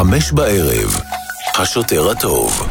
5:00, השוטר הטוב.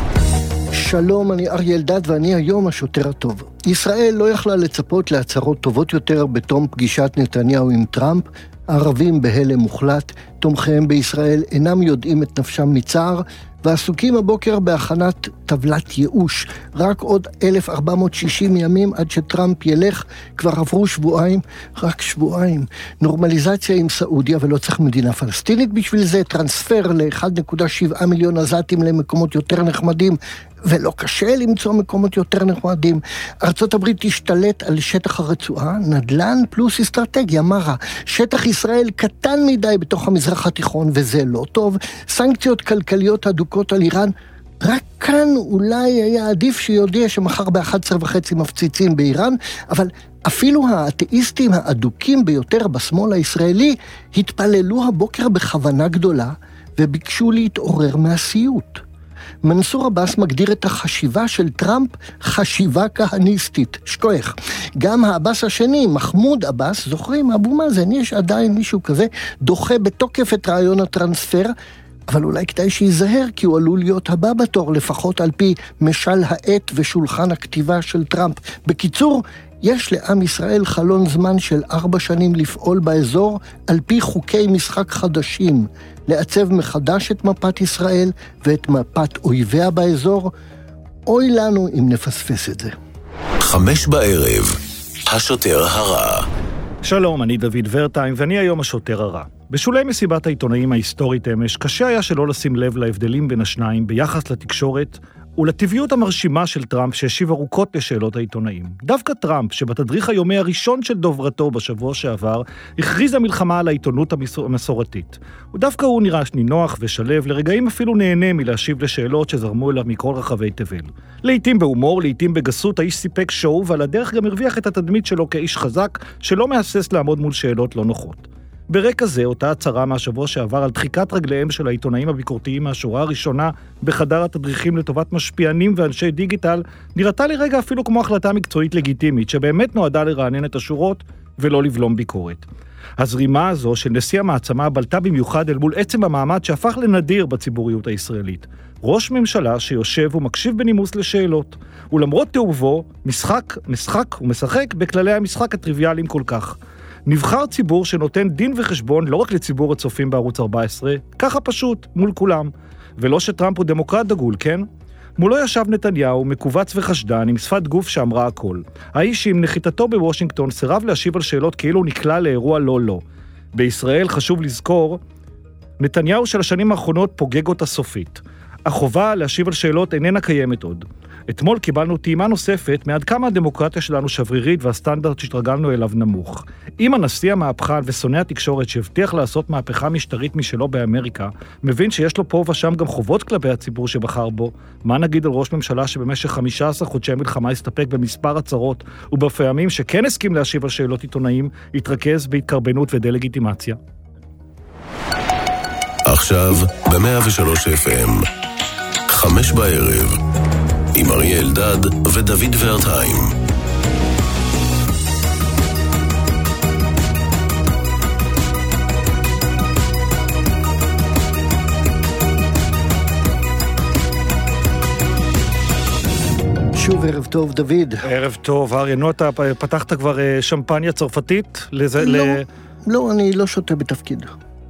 שלום, אני אריה אלדד ואני היום השוטר הטוב. ישראל לא יכלה לצפות להצהרות טובות יותר בתום פגישת נתניהו עם טראמפ. הערבים בהלם מוחלט, תומכיהם בישראל אינם יודעים את נפשם מצער, ועסוקים הבוקר בהכנת טבלת ייאוש. רק עוד 1460 ימים עד שטראמפ ילך, כבר עברו שבועיים, רק שבועיים. נורמליזציה עם סעודיה, ולא צריך מדינה פלסטינית בשביל זה, טרנספר ל-1.7 מיליון עזתים למקומות יותר נחמדים, ולא קשה למצוא מקומות יותר נחמדים. ארצות הברית תשתלט על שטח הרצועה, נדל"ן פלוס אסטרטגיה, מה רע? שטח ישראל קטן מדי בתוך המזרח התיכון, וזה לא טוב. סנקציות כלכליות הדוקות על איראן, רק כאן אולי היה עדיף שיודע שמחר ב-11:30 מפציצים באיראן, אבל אפילו האתאיסטים האדוקים ביותר בשמאל הישראלי התפללו הבוקר בכוונה גדולה, וביקשו להתעורר מהסיוט. מנסור עבאס מגדיר את החשיבה של טראמפ חשיבה כהניסטית, שכוח. גם העבאס השני, מחמוד עבאס, זוכרים, אבו מאזן, יש עדיין מישהו כזה, דוחה בתוקף את רעיון הטרנספר, אבל אולי כדאי שיזהר, כי הוא עלול להיות הבא בתור, לפחות על פי משל העט ושולחן הכתיבה של טראמפ. בקיצור, יש לעם ישראל חלון זמן של 4 שנים לפעול באזור על פי חוקי משחק חדשים, לעצב מחדש את מפת ישראל ואת מפת אויביה באזור. אוי לנו אם נפספס את זה. 5:00, השוטר הרע. שלום, אני דוד ורטיים ואני היום השוטר הרע. בשולי מסיבת העיתונאים ההיסטורית אמש, קשה היה שלא לשים לב להבדלים בין השניים ביחס לתקשורת ולטבעיות המרשימה של טראמפ שהשיב ארוכות לשאלות העיתונאים. דווקא טראמפ, שבתדריך היומי הראשון של דוברתו בשבוע שעבר, הכריז המלחמה על העיתונות המסורתית. ודווקא הוא נראה נינוח ושלב, לרגעים אפילו נהנה מלהשיב לשאלות שזרמו אליו מכל רחבי תבל. לעתים בהומור, לעתים בגסות, האיש סיפק שואו, ועל הדרך גם הרוויח את התדמית שלו כאיש חזק, שלא מהסס לעמוד מול שאלות לא נוחות. ברקע זה, אותה הצהרה מהשבוע שעבר על דחיקת רגליהם של העיתונאים הביקורתיים מהשורה הראשונה בחדר התדריכים לטובת משפיענים ואנשי דיגיטל, נראתה לרגע אפילו כמו החלטה מקצועית לגיטימית, שבאמת נועדה לרענן את השורות ולא לבלום ביקורת. הזרימה הזו של נשיא המעצמה בלטה במיוחד אל מול עצם המעמד שהפך לנדיר בציבוריות הישראלית. ראש ממשלה שיושב ומקשיב בנימוס לשאלות, ולמרות תאובו, משחק ומשחק בכללי המשחק הטריוויאליים כל כך. נבחר ציבור שנותן דין וחשבון לא רק לציבור הצופים בערוץ 14, ככה פשוט, מול כולם. ולא שטראמפ הוא דמוקרט דגול, כן? מולו ישב נתניהו, מקובץ וחשדן, עם שפת גוף שאמרה הכל. האיש עם נחיתתו בוושינגטון סירב להשיב על שאלות כאילו נקלע לאירוע לא. בישראל חשוב לזכור, נתניהו של השנים האחרונות פוגג אותה סופית. החובה להשיב על שאלות איננה קיימת עוד. אתמול קיבלנו טעימה נוספת מעד כמה הדמוקרטיה שלנו שברירית והסטנדרט שהתרגלנו אליו נמוך. אם הנשיא המהפכן ושונא התקשורת שהבטיח לעשות מהפכה משטרית משלו באמריקה, מבין שיש לו פה ושם גם חובות כלפי הציבור שבחר בו, מה נגיד על ראש ממשלה שבמשך 15 חודשי מלחמה הסתפק במספר הצהרות, ובפעמים שכן הסכים להשיב על שאלות עיתונאים, התרכז בהתקרבנות ודה-לגיטימציה? עכשיו ב-103 FM, 5:00, עם אריה אלדד ודוד ורטיים. שוב ערב טוב דוד. ערב טוב, אריה, נו, אתה פתחת כבר שמפניה צרפתית? לא, אני לא שותה בתפקיד.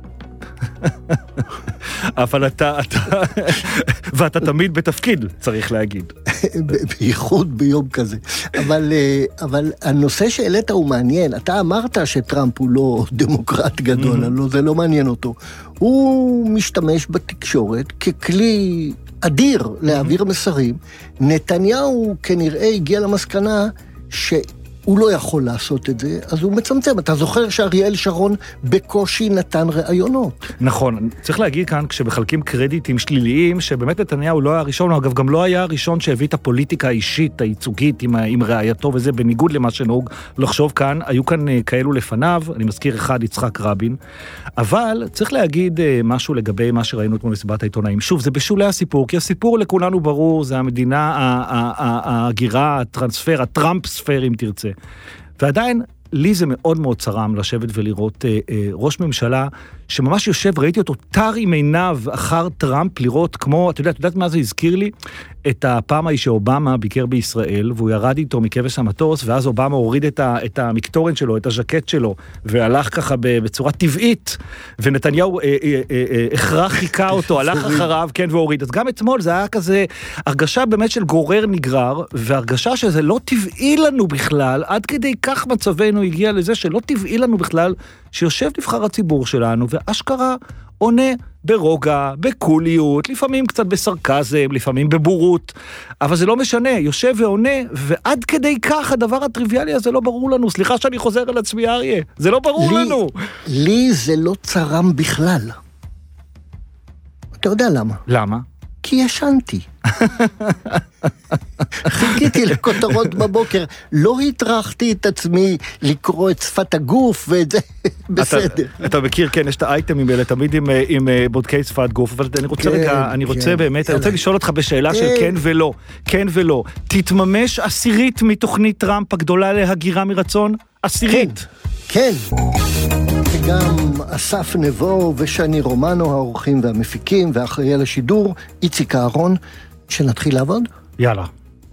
אבל ואתה תמיד בתפקיד, צריך להגיד. בייחוד ביום כזה. אבל הנושא שהעלית הוא מעניין. אתה אמרת שטראמפ הוא לא דמוקרט גדול, זה לא מעניין אותו. הוא משתמש בתקשורת ככלי אדיר להעביר מסרים. נתניהו כנראה הגיע למסקנה הוא לא יכול לעשות את זה, אז הוא מצמצם. אתה זוכר שאריאל שרון בקושי נתן רעיונות. נכון, צריך להגיד כאן, כשבחלקים קרדיטים שליליים, שבאמת נתניהו לא היה הראשון, אגב, גם לא היה הראשון שהביא את הפוליטיקה האישית, הייצוגית, עם רעייתו וזה, בניגוד למה שנהוג לחשוב כאן, היו כאן כאלו לפניו, אני מזכיר אחד, יצחק רבין, אבל צריך להגיד משהו לגבי מה שראינו אתמול מסיבת העיתונאים. שוב, זה בשולי הסיפור, כי הסיפור לכולנו ברור, זה המדינה, ההגירה, הטרנספר, הטראמפ ספר, אם תרצה. ועדיין, לי זה מאוד מאוד צרם לשבת ולראות ראש ממשלה שממש יושב, ראיתי אותו תר עם עיניו אחר טראמפ, לראות כמו, את יודעת מה זה הזכיר לי? את הפעם ההיא שאובמה ביקר בישראל, והוא ירד איתו מכבש המטוס, ואז אובמה הוריד את המקטורן שלו, את הז'קט שלו, והלך ככה בצורה טבעית, ונתניהו הכרח חיכה אותו, הלך אחריו, כן, והוריד. אז גם אתמול זה היה כזה הרגשה באמת של גורר נגרר, והרגשה שזה לא טבעי לנו בכלל, עד כדי כך מצבנו הגיע לזה שלא טבעי לנו בכלל, שיושב נבחר הציבור שלנו, ואשכרה עונה ברוגע, בקוליות, לפעמים קצת בסרקזם, לפעמים בבורות, אבל זה לא משנה, יושב ועונה, ועד כדי כך הדבר הטריוויאלי הזה לא ברור לנו. סליחה שאני חוזר על עצמי, אריה, זה לא ברור לנו. לי זה לא צרם בכלל. אתה יודע למה? למה? כי ישנתי. חיכיתי לכותרות בבוקר, לא התרחתי את עצמי לקרוא את שפת הגוף ואת זה בסדר. אתה מכיר, כן, יש את האייטמים האלה, תמיד עם בודקי שפת גוף, אבל אני רוצה רגע, אני רוצה באמת, אני רוצה לשאול אותך בשאלה של כן ולא, כן ולא. תתממש 10 מתוכנית טראמפ הגדולה להגירה מרצון? 10? כן. וגם אסף נבו ושני רומנו, האורחים והמפיקים, ואחראי על השידור, איציק אהרון, שנתחיל לעבוד? יאללה.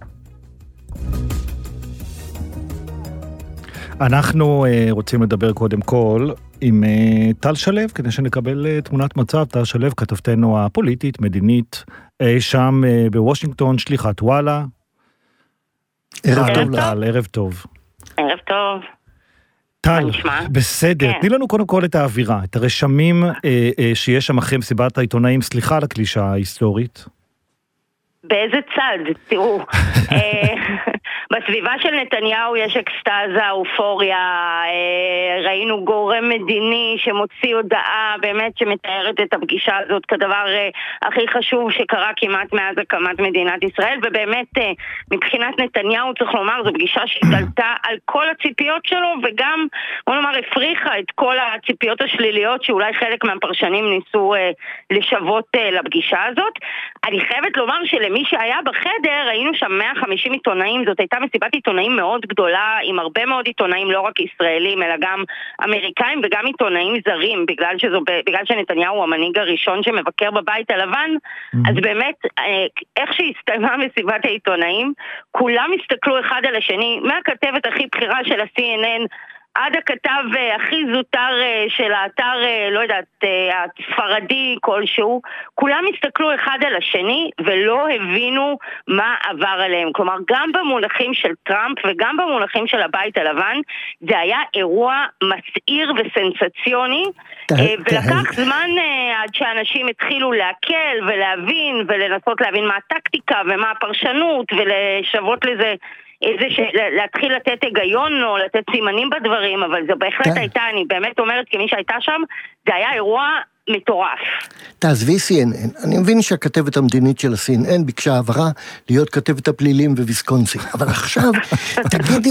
אנחנו רוצים לדבר קודם כל עם טל שלו, כדי שנקבל תמונת מצב. טל שלו, כתבתנו הפוליטית, מדינית, שם בוושינגטון, שליחת וואלה. ערב טוב. ערב טוב. ערב טוב. טל, בסדר. תני לנו קודם כל את האווירה, את הרשמים שיש שם אחרי מסיבת העיתונאים. סליחה על הקלישה ההיסטורית. באיזה צד? תראו, בסביבה של נתניהו יש אקסטאזה, אופוריה, ראינו גורם מדיני שמוציא הודעה באמת שמתארת את הפגישה הזאת כדבר הכי חשוב שקרה כמעט מאז הקמת מדינת ישראל, ובאמת מבחינת נתניהו צריך לומר, זו פגישה שהתעלתה על כל הציפיות שלו, וגם, בוא נאמר, הפריחה את כל הציפיות השליליות שאולי חלק מהפרשנים ניסו לשוות לפגישה הזאת. אני חייבת לומר שלמי שהיה בחדר, ראינו שם 150 עיתונאים, זאת הייתה מסיבת עיתונאים מאוד גדולה, עם הרבה מאוד עיתונאים, לא רק ישראלים, אלא גם אמריקאים וגם עיתונאים זרים, בגלל שנתניהו הוא המנהיג הראשון שמבקר בבית הלבן, אז באמת, איך שהסתיימה מסיבת העיתונאים, כולם הסתכלו אחד על השני, מהכתבת הכי בחירה של ה-CNN, עד הכתב הכי זוטר של האתר, לא יודעת, הספרדי כלשהו, כולם הסתכלו אחד על השני ולא הבינו מה עבר עליהם. כלומר, גם במונחים של טראמפ וגם במונחים של הבית הלבן, זה היה אירוע מסעיר וסנסציוני, ולקח זמן עד שאנשים התחילו להקל ולהבין ולנסות להבין מה הטקטיקה ומה הפרשנות ולשוות לזה להתחיל לתת היגיון או לתת סימנים בדברים, אבל זו בהחלט הייתה, אני באמת אומרת כמי שהייתה שם, זה היה אירוע מטורף. תעזבי CNN, אני מבין שהכתבת המדינית של ה-CNN ביקשה העברה להיות כתבת הפלילים בוויסקונסין, אבל עכשיו, תגידי,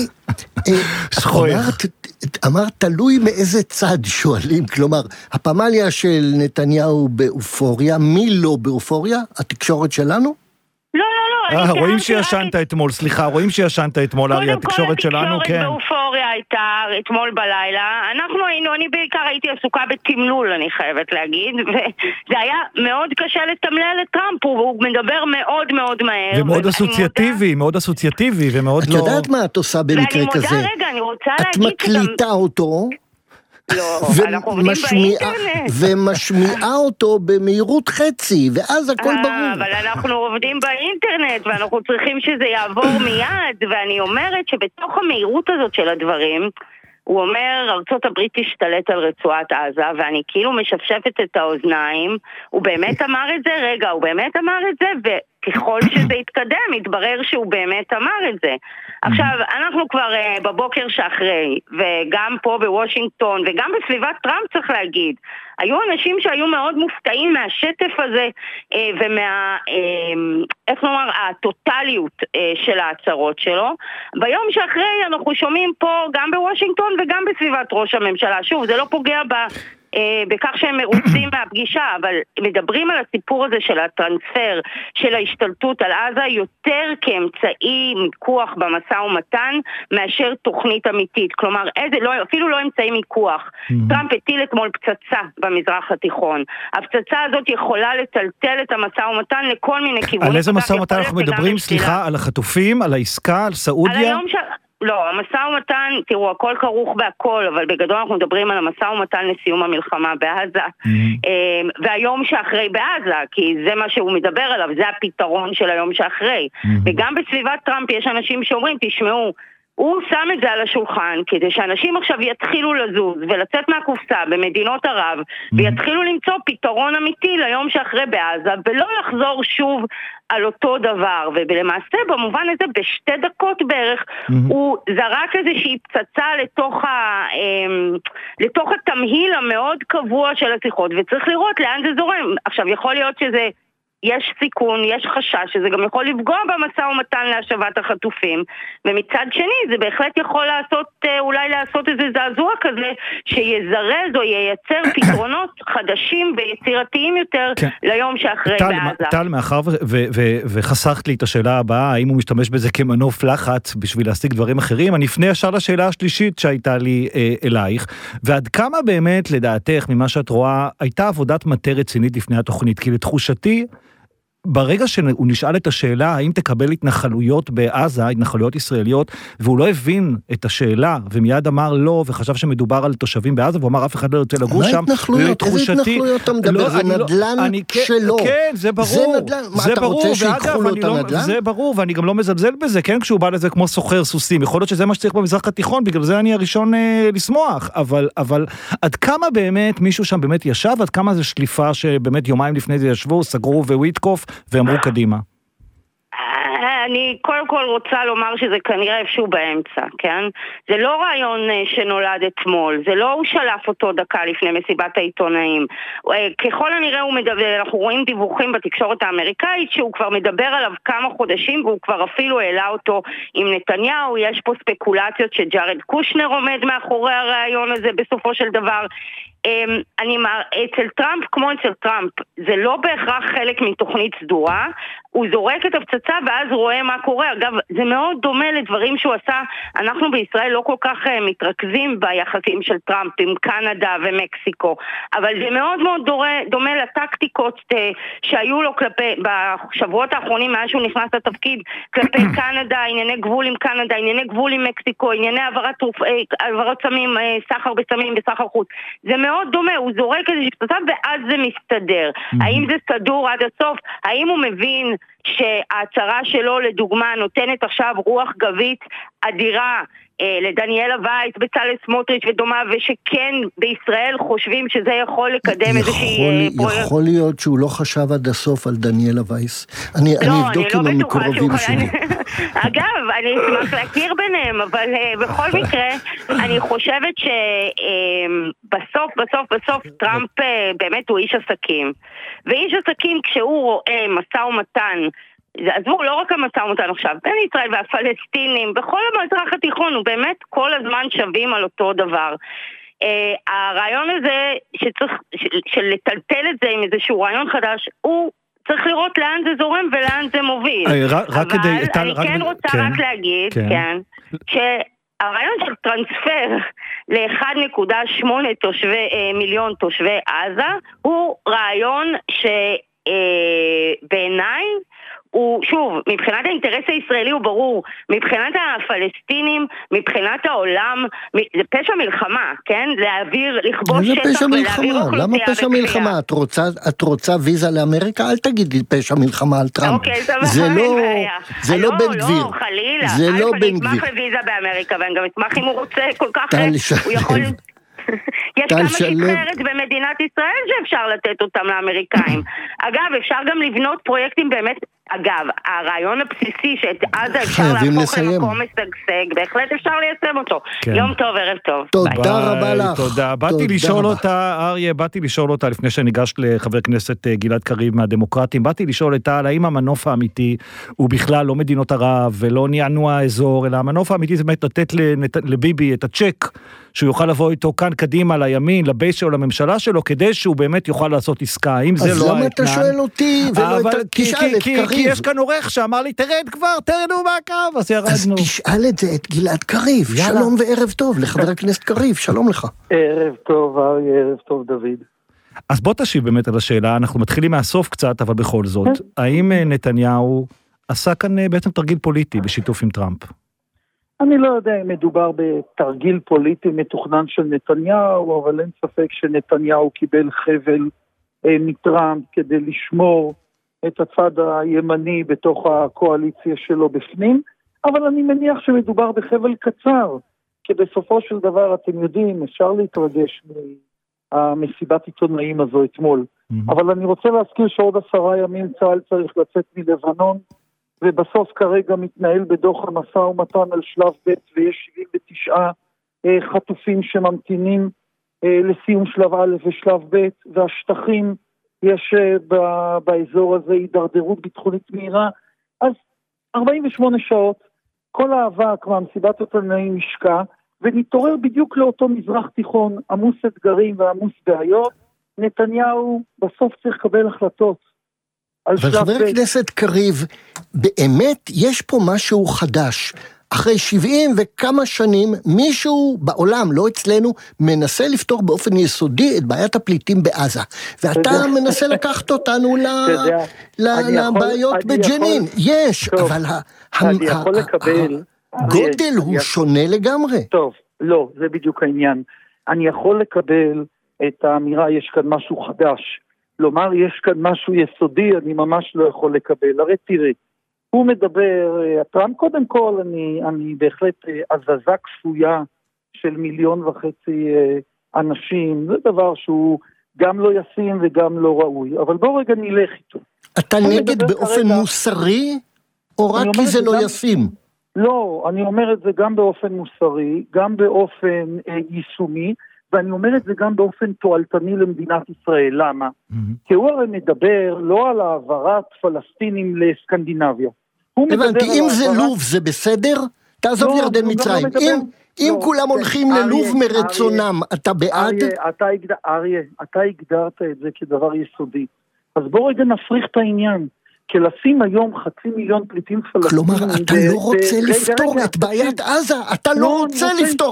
אמרת תלוי מאיזה צד שואלים, כלומר, הפמליה של נתניהו באופוריה, מי לא באופוריה? התקשורת שלנו? לא. רואים שישנת אתמול, סליחה, רואים שישנת אתמול, אריה, התקשורת שלנו, כן. התקשורת באופוריה הייתה אתמול בלילה, אני בעיקר הייתי עסוקה בתמלול, אני חייבת להגיד, וזה היה מאוד קשה לתמלל את טראמפ, הוא מדבר מאוד מאוד מהר. ומאוד אסוציאטיבי, מאוד אסוציאטיבי, ומאוד לא... את יודעת מה את עושה במקרה כזה? ואני מודה, רגע, אני רוצה להגיד... את מקליטה אותו... לא, אנחנו עובדים באינטרנט. ומשמיעה אותו במהירות חצי, ואז הכל ברור. אבל אנחנו עובדים באינטרנט, ואנחנו צריכים שזה יעבור מיד, ואני אומרת שבתוך המהירות הזאת של הדברים, הוא אומר, ארצות הברית תשתלט על רצועת עזה, ואני כאילו משפשפת את האוזניים, הוא באמת אמר את זה? רגע, הוא באמת אמר את זה? וככל שזה יתקדם, יתברר שהוא באמת אמר את זה. עכשיו, אנחנו כבר בבוקר שאחרי, וגם פה בוושינגטון, וגם בסביבת טראמפ צריך להגיד, היו אנשים שהיו מאוד מופתעים מהשטף הזה, איך נאמר, הטוטליות של ההצהרות שלו. ביום שאחרי אנחנו שומעים פה גם בוושינגטון וגם בסביבת ראש הממשלה. שוב, זה לא פוגע בכך שהם מרוצים מהפגישה, אבל מדברים על הסיפור הזה של הטרנספר, של ההשתלטות על עזה, יותר כאמצעי מיקוח במשא ומתן, מאשר תוכנית אמיתית. כלומר, אפילו לא אמצעי מיקוח. טראמפ הטיל אתמול פצצה במזרח התיכון. הפצצה הזאת יכולה לטלטל את המשא ומתן לכל מיני כיוונים. על איזה משא ומתן אנחנו מדברים? סליחה, על החטופים, על העסקה, על סעודיה? לא, המשא ומתן, תראו, הכל כרוך בהכל, אבל בגדול אנחנו מדברים על המשא ומתן לסיום המלחמה בעזה, והיום שאחרי בעזה, כי זה מה שהוא מדבר עליו, זה הפתרון של היום שאחרי. וגם בסביבת טראמפ יש אנשים שאומרים, תשמעו, הוא שם את זה על השולחן כדי שאנשים עכשיו יתחילו לזוז ולצאת מהקופסה במדינות ערב ויתחילו למצוא פתרון אמיתי ליום שאחרי בעזה ולא לחזור שוב על אותו דבר. ולמעשה במובן הזה בשתי דקות בערך הוא זרק איזושהי פצצה לתוך התמהיל המאוד קבוע של השיחות, וצריך לראות לאן זה זורם. עכשיו יכול להיות שזה יש סיכון, יש חשש שזה גם יכול לפגוע במשא ומתן להשבת החטופים, ומצד שני זה בהחלט יכול אולי לעשות איזה זעזוע כזה שיזרז או ייצר פתרונות חדשים ויצירתיים יותר ליום שאחרי בעזה. טל, מאחר וחסכת לי את השאלה הבאה, האם הוא משתמש בזה כמנוף לחץ בשביל להשיג דברים אחרים, אני אפנה ישר לשאלה השלישית שהייתה לי אלייך, ועד כמה באמת לדעתך ממה שאת רואה הייתה עבודת מטה רצינית לפני התוכנית? כי לתחושתי ברגע שהוא נשאל את השאלה, האם תקבל התנחלויות בעזה, התנחלויות ישראליות, והוא לא הבין את השאלה, ומיד אמר לא, וחשב שמדובר על תושבים בעזה, והוא אמר אף אחד לא יוצא לגור שם. איזה התנחלויות אתה מדבר? זה נדל"ן שלו. כן, זה ברור. מה אתה רוצה שיקחו לו את הנדל"ן? זה ברור, ואני גם לא מזלזל בזה, כן, כשהוא בא לזה כמו סוחר סוסים. יכול להיות שזה מה שצריך במזרח התיכון, בגלל זה אני הראשון לשמוח. אבל עד כמה באמת מישהו שם באמת ישב, עד כמה זה שליפה שבאמת יומיים לפני זה ישבו, סגרו וויטקוף ואמרו קדימה? אני קודם כל רוצה לומר שזה כנראה איפשהו באמצע, כן? זה לא רעיון שנולד אתמול, זה לא הוא שלף אותו דקה לפני מסיבת העיתונאים. ככל הנראה הוא מדבר, אנחנו רואים דיווחים בתקשורת האמריקאית שהוא כבר מדבר עליו כמה חודשים, והוא כבר אפילו העלה אותו עם נתניהו. יש פה ספקולציות שג'ארד קושנר עומד מאחורי הרעיון הזה בסופו של דבר. אצל טראמפ, כמו אצל טראמפ, זה לא בהכרח חלק מתוכנית סדורה, הוא זורק את הפצצה ואז רואה מה קורה. אגב, זה מאוד דומה לדברים שהוא עשה. אנחנו בישראל לא כל כך מתרכזים ביחסים של טראמפ עם קנדה ומקסיקו, אבל זה מאוד מאוד דומה לטקטיקות שהיו לו בשבועות האחרונים מאז שהוא נכנס לתפקיד, כלפי קנדה, ענייני גבול עם קנדה, ענייני גבול עם מקסיקו, ענייני העברת סמים, סחר בסמים וסחר חוץ. זה מאוד דומה, הוא זורק איזושהי פצצה ואז זה מסתדר. האם זה סדור עד הסוף? האם הוא מבין שההצהרה שלו לדוגמה נותנת עכשיו רוח גבית אדירה לדניאל וייס, בצלאל סמוטריץ' ודומה, ושכן בישראל חושבים שזה יכול לקדם איזושהי פרויקט? יכול להיות שהוא לא חשב עד הסוף על דניאל וייס. אני אבדוק עם המקורבים שלי. אגב, אני אשמח להכיר ביניהם, אבל בכל מקרה, אני חושבת שבסוף טראמפ באמת הוא איש עסקים. ואיש עסקים כשהוא רואה משא ומתן, עזבו, לא רק המשא ומתן עכשיו, בין ישראל והפלסטינים, בכל המזרח התיכון, הוא באמת כל הזמן שווים על אותו דבר. הרעיון הזה של לטלטל את זה עם איזשהו רעיון חדש, הוא צריך לראות לאן זה זורם ולאן זה מוביל. אבל אני כן רוצה רק להגיד, שהרעיון של טרנספר ל-1.8 מיליון תושבי עזה, הוא רעיון שבעיניי, הוא, שוב, מבחינת האינטרס הישראלי הוא ברור, מבחינת הפלסטינים, מבחינת העולם, זה פשע מלחמה, כן? להעביר, לכבוש שטח ולהעביר אוכלוסייה. למה פשע מלחמה? את רוצה ויזה לאמריקה? אל תגידי פשע מלחמה על טראמפ. זה לא בן גביר. לא, חלילה. זה לא בן גביר. אני אשמח לויזה באמריקה, ואני גם אשמח אם הוא רוצה כל כך, הוא יכול... יש כמה שטחרת במדינת ישראל שאפשר לתת אותם לאמריקאים. אגב, אפשר גם לבנות פרויקטים באמת, אגב, הרעיון הבסיסי שאת עזה אפשר להפוך למקום משגשג, בהחלט אפשר ליישם אותו. יום טוב, ערב טוב. תודה רבה לך. תודה. באתי לשאול אותה, אריה, לפני שניגש לחבר כנסת גלעד קריב מהדמוקרטים, באתי לשאול אותה, האם המנוף האמיתי הוא בכלל לא מדינות ערב ולא נענוע האזור, אלא המנוף האמיתי זה באמת לתת לביבי את הצ'ק שהוא יוכל לבוא איתו כאן קדימה לימין, לבייס שלו, לממשלה שלו, כדי שהוא באמת יוכל לעשות עסקה. האם זה לא האתנן? אז למה אתה שואל אותי ולא תשאל את קריב? כי יש כאן עורך שאמר לי, תרד כבר, תרדו מהקו, אז ירדנו. אז תשאל את זה את גלעד קריב. שלום וערב טוב לחבר הכנסת קריב, שלום לך. ערב טוב, ערב טוב דוד. אז בוא תשיב באמת על השאלה, אנחנו מתחילים מהסוף קצת, אבל בכל זאת, האם נתניהו עשה כאן בעצם תרגיל פוליטי בשיתוף עם טראמפ? אני לא יודע אם מדובר בתרגיל פוליטי מתוכנן של נתניהו, אבל אין ספק שנתניהו קיבל חבל מטראמפ כדי לשמור את הצד הימני בתוך הקואליציה שלו בפנים, אבל אני מניח שמדובר בחבל קצר, כי בסופו של דבר אתם יודעים, אפשר להתרגש מהמסיבת עיתונאים הזו אתמול, אבל אני רוצה להזכיר שעוד 10 ימים צה"ל צריך לצאת מלבנון, ובסוף כרגע מתנהל בדוח המשא ומתן על שלב ב' ויש 79 חטופים שממתינים לסיום שלב א' ושלב ב', והשטחים יש באזור הזה הידרדרות ביטחונית מהירה, אז 48 שעות, כל האבק מהמסיבת עיתונאים משקע, ונתעורר בדיוק לאותו מזרח תיכון, עמוס אתגרים ועמוס בעיות, נתניהו בסוף צריך לקבל החלטות. אבל חבר הכנסת קריב, באמת יש פה משהו חדש. אחרי 70 וכמה שנים, מישהו בעולם, לא אצלנו, מנסה לפתור באופן יסודי את בעיית הפליטים בעזה. ואתה מנסה לקחת אותנו לבעיות בג'נין. יש, אבל הגודל הוא שונה לגמרי. טוב, לא, זה בדיוק העניין. אני יכול לקבל את האמירה, יש כאן משהו חדש. לומר, יש כאן משהו יסודי, אני ממש לא יכול לקבל. הרי תראה, הוא מדבר, טראמפ קודם כל, אני בהחלט הזזה כפויה של 1.5 מיליון אנשים, זה דבר שהוא גם לא ישים וגם לא ראוי, אבל בואו רגע נלך איתו. אתה נגד באופן מוסרי, או רק כי זה לא ישים? לא, אני אומר את זה גם באופן מוסרי, גם באופן יישומי, ואני אומר את זה גם באופן תועלתני למדינת ישראל. למה? כי הוא הרי מדבר לא על העברת פלסטינים לסקנדינביה. הבנתי, אם זה לוב זה בסדר? תעזוב ירדן מצרים. אם כולם הולכים ללוב מרצונם, אתה בעד? אריה, אתה הגדרת את זה כדבר יסודי. אז בוא רגע נפריך את העניין. כי לשים היום 500,000 פליטים פלסטינים... כלומר, אתה לא רוצה לפתור את בעיית עזה, אתה לא רוצה לפתור...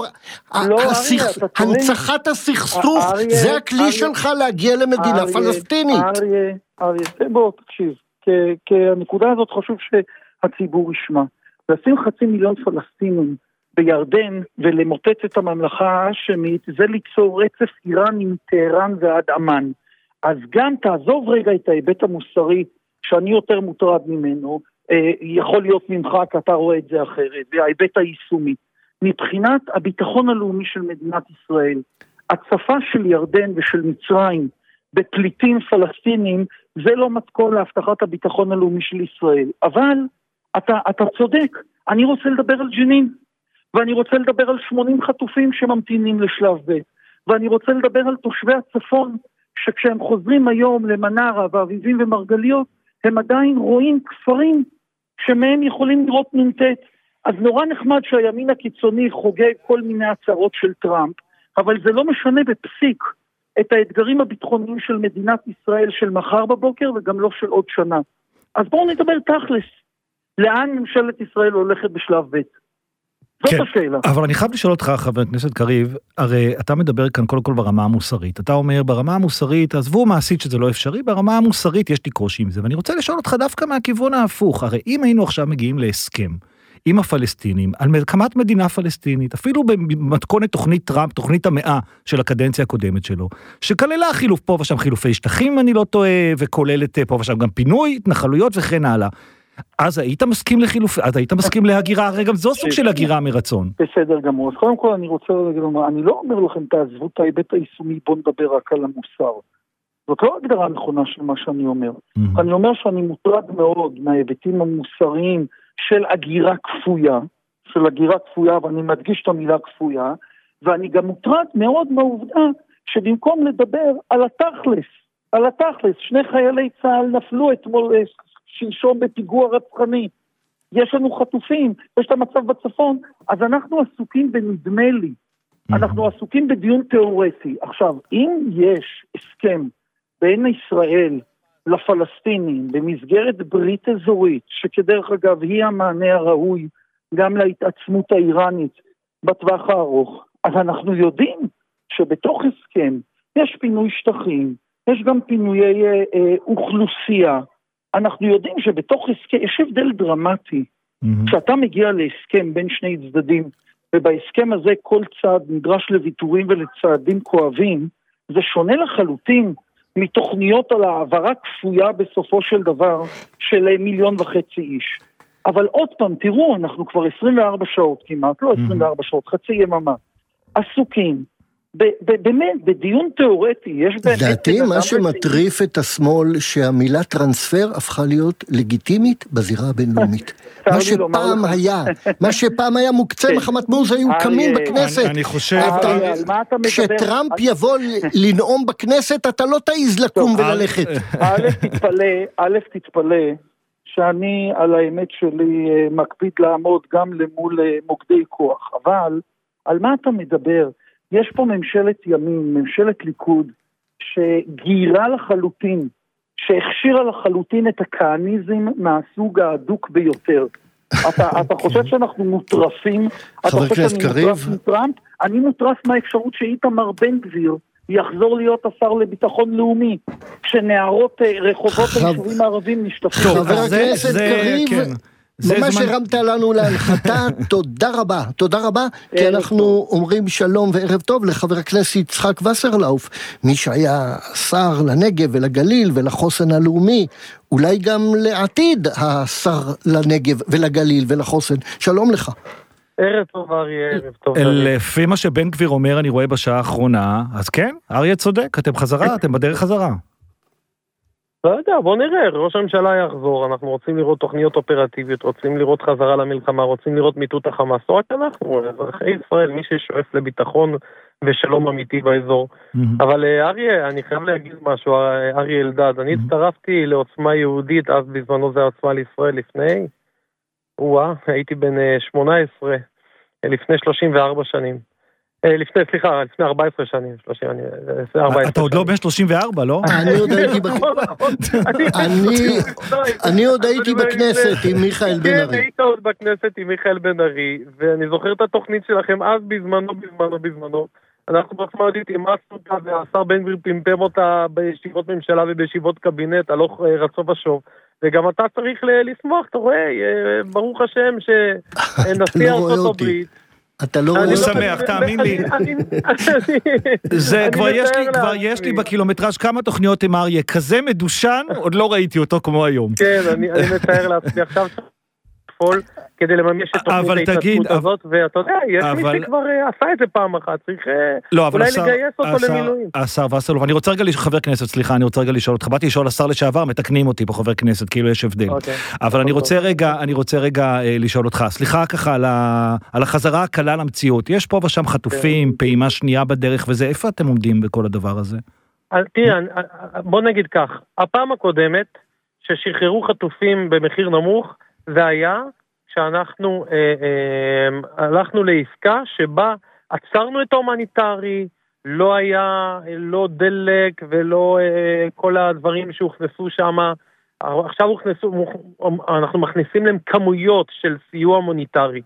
הנצחת הסכסוך, זה הכלי שלך להגיע למדינה פלסטינית. אריה, בוא תקשיב, כי הנקודה הזאת חשוב שהציבור ישמע. לשים 500,000 פלסטינים בירדן ולמוטט את הממלכה האשמית, זה ליצור רצף איראני מטהרן ועד אמן. אז גם תעזוב רגע את ההיבט המוסרי, שאני יותר מוטרד ממנו, יכול להיות ממך, כי אתה רואה את זה אחרת, וההיבט היישומי. מבחינת הביטחון הלאומי של מדינת ישראל, הצפה של ירדן ושל מצרים בפליטים פלסטינים, זה לא מתכון להבטחת הביטחון הלאומי של ישראל. אבל אתה צודק, אני רוצה לדבר על ג'נין, ואני רוצה לדבר על 80 חטופים שממתינים לשלב ב', ואני רוצה לדבר על תושבי הצפון, שכשהם חוזרים היום למנרה ואביבים ומרגליות, הם עדיין רואים כפרים שמהם יכולים לראות נ"ט. אז נורא נחמד שהימין הקיצוני חוגג כל מיני הצהרות של טראמפ, אבל זה לא משנה בפסיק את האתגרים הביטחוניים של מדינת ישראל של מחר בבוקר וגם לא של עוד שנה. אז בואו נדבר תכלס. לאן ממשלת ישראל הולכת בשלב ב'? זאת השאלה. אבל אני חייב לשאול אותך, חבר הכנסת קריב, הרי אתה מדבר כאן קודם כל ברמה המוסרית. אתה אומר, ברמה המוסרית, עזבו מעשית שזה לא אפשרי, ברמה המוסרית יש לי קושי עם זה. ואני רוצה לשאול אותך דווקא מהכיוון ההפוך. הרי אם היינו עכשיו מגיעים להסכם עם הפלסטינים, על הקמת מדינה פלסטינית, אפילו במתכונת תוכנית טראמפ, תוכנית המאה של הקדנציה הקודמת שלו, שכללה חילוף פה ושם חילופי שטחים, אני לא טועה, וכוללת פה ושם גם פינוי, התנחלויות וכן הלאה. אז היית מסכים לחילוף, אז היית מסכים להגירה, הרי גם זו סוג של הגירה מרצון. בסדר גמור, אז קודם כל אני רוצה לומר, אני לא אומר לכם תעזבו את ההיבט היישומי, בוא נדבר רק על המוסר. זאת לא הגדרה נכונה של מה שאני אומר. אני אומר שאני מוטרד מאוד מההיבטים המוסריים של הגירה כפויה, ואני מדגיש את המילה כפויה, ואני גם מוטרד מאוד מהעובדה שבמקום לדבר על התכלס, 2 חיילי צה"ל נפלו אתמול שלשום בפיגוע רצחני, יש לנו חטופים, יש את המצב בצפון, אז אנחנו עסוקים בנדמה לי, אנחנו עסוקים בדיון תיאורטי. עכשיו, אם יש הסכם בין ישראל לפלסטינים במסגרת ברית אזורית, שכדרך אגב היא המענה הראוי גם להתעצמות האיראנית בטווח הארוך, אז אנחנו יודעים שבתוך הסכם יש פינוי שטחים, יש גם פינויי אוכלוסייה. אנחנו יודעים שבתוך הסכם יש הבדל דרמטי. כשאתה מגיע להסכם בין שני צדדים, ובהסכם הזה כל צד נדרש לוויתורים ולצעדים כואבים, זה שונה לחלוטין מתוכניות על העברה כפויה בסופו של דבר של 1.5 מיליון איש. אבל עוד פעם, תראו, אנחנו כבר 24 שעות כמעט, לא 24 שעות, חצי יממה, עסוקים, באמת, בדיון תיאורטי, יש באמת... דעתי, מה שמטריף את השמאל, שהמילה טרנספר הפכה להיות לגיטימית בזירה הבינלאומית. מה שפעם היה מוקצה מחמת מוז, היו קמים בכנסת. אני חושב... כשטראמפ יבוא לנאום בכנסת, אתה לא תעיז לקום וללכת. א', תתפלא, שאני על האמת שלי מקפיד לעמוד גם למול מוקדי כוח, אבל על מה אתה מדבר? יש פה ממשלת ימין, ממשלת ליכוד, שגיירה לחלוטין, שהכשירה לחלוטין את הכהניזם מהסוג העדוק ביותר. אתה חושב שאנחנו מוטרפים? חבר הכנסת קריב? אני מוטרף מהאפשרות שאיתמר בן גביר יחזור להיות השר לביטחון לאומי, כשנערות רחובות היישובים הערבים נשתפים. חבר הכנסת קריב, ממש הרמת לנו להנחתה, תודה רבה, כי אנחנו אומרים שלום וערב טוב לחבר הכנסת יצחק וסרלאוף, מי שהיה שר לנגב ולגליל ולחוסן הלאומי, אולי גם לעתיד השר לנגב ולגליל ולחוסן. שלום לך. ערב טוב אריה, ערב טוב. לפי מה שבן גביר אומר, אני רואה בשעה האחרונה, אז כן, אריה צודק, אתם חזרה, אתם בדרך חזרה. לא יודע, בוא נראה, ראש הממשלה יחזור, אנחנו רוצים לראות תוכניות אופרטיביות, רוצים לראות חזרה למלחמה, רוצים לראות מיטוט החמאס, לא רק אנחנו, אזרחי ישראל, מי ששואף לביטחון ושלום אמיתי באזור. אבל אריה, אני חייב להגיד משהו, אריה אלדד, אני הצטרפתי לעוצמה יהודית, אז בזמנו זה עוצמה לישראל לפני, הייתי בן 18, לפני 34 שנים. לפני 14 שנים, 14. אתה עוד לא בן 34, לא? אני עוד הייתי בכנסת עם מיכאל בן ארי. כן, היית עוד בכנסת עם מיכאל בן ארי, ואני זוכר את התוכנית שלכם אז בזמנו. אנחנו בעצמה יודעים, אימצנו אותה, והשר בן גביר פמפם אותה בישיבות ממשלה ובישיבות קבינט, הלוך רצו ושוב. וגם אתה צריך לשמוח, אתה רואה, ברוך השם שנשיא ארצות הברית, אני שמח, תאמין לי. זה כבר יש לי בקילומטראז' כמה תוכניות עם אריה, כזה מדושן, עוד לא ראיתי אותו כמו היום. כן, אני מתאר לעצמי עכשיו פול כדי לממש את תוכנית ההתנתקות הזאת, ואתה יודע, יש מי שכבר עשה את זה פעם אחת, צריך אולי לגייס אותו למילואים. השר וסרלאוף, אני רוצה רגע חבר כנסת, סליחה, אני רוצה רגע לשאול אותך, באתי לשאול השר לשעבר, מתקנים אותי פה חבר כנסת, כאילו יש הבדל. אבל אני רוצה רגע לשאול אותך, סליחה ככה על החזרה הקלה למציאות, יש פה ושם חטופים, פעימה שנייה בדרך וזה, איפה אתם עומדים בכל הדבר הזה? תראה, בוא נגיד כך, הפעם הקודמת ששחררו חטופים במחיר נמוך, זה היה שאנחנו הלכנו לעסקה שבה עצרנו את ההומניטרי, לא היה לא דלק ולא כל הדברים שהוכנסו שם, עכשיו אנחנו מכניסים להם כמויות של סיוע הומניטרי,